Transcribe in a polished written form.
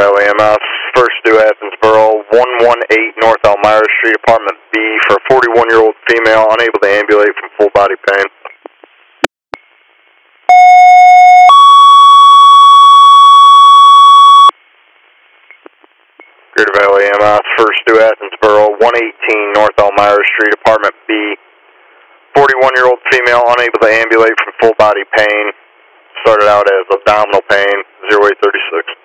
Valley MS, first due Athensboro, 118 North Elmira Street, apartment B, for a 41-year-old female unable to ambulate from full body pain. Greater Valley MS, first due Athensboro, 118 North Elmira Street, apartment B, 41-year-old female unable to ambulate from full body pain, started out as abdominal pain, 0836.